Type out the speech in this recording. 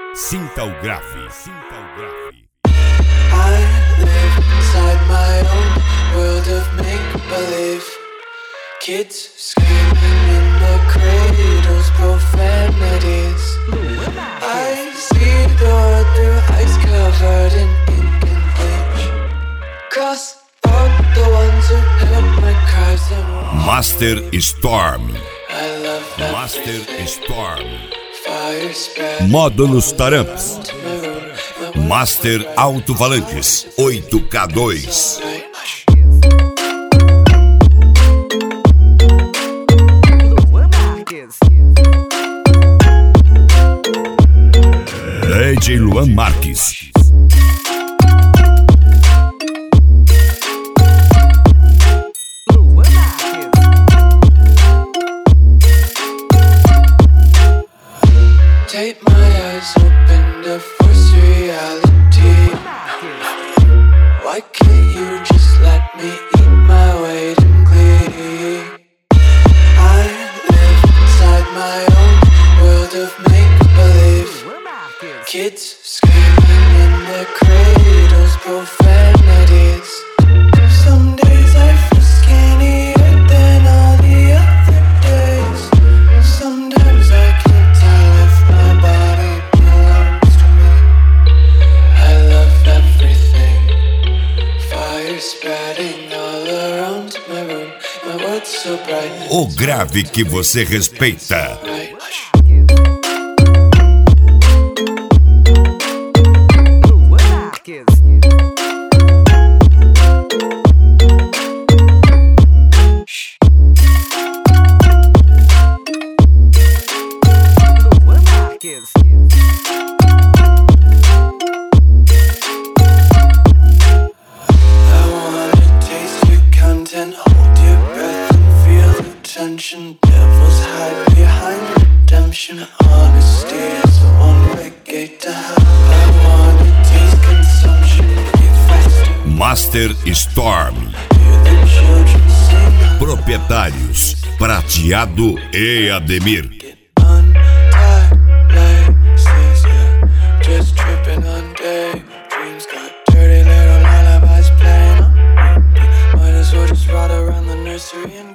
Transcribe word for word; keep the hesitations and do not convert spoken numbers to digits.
Sinta o grave, sinta o grave. I live inside my own world of make-believe. Kids screaming in the cradles, profanities. I see the world through ice covered in ink and bleach. Cross out the ones who heard my cries and Master Storm. I love Master everything. Storm. Fire spread Módulos Taramps. to my room. My Master Alto-Falantes oito K dois. right. D J Luan Marques. Take my eyes open to force reality. Why can't you just let me eat my weight in glee? I live inside my own world of make-believe. Kids screaming in their cradles, profanities. Some days I feel skinnier than all the other days. Sometimes I can't tell if my body belongs to me. I love everything. Fire spreading all around my room. My world's so bright. O grave que você respeita. Right. I wanna taste your content, hold your breath and feel the tension. Devils hide behind redemption. Honesty is a one-way gate to hell. I wanna taste consumption, breathe faster. Master Storm. Hear the children sing. Proprietários Prateado e Ademir. Get untied laces, yeah. Just tripping on day. Dreams got dirty little lullabies playing on repeat. Might as well just ride around the nursery and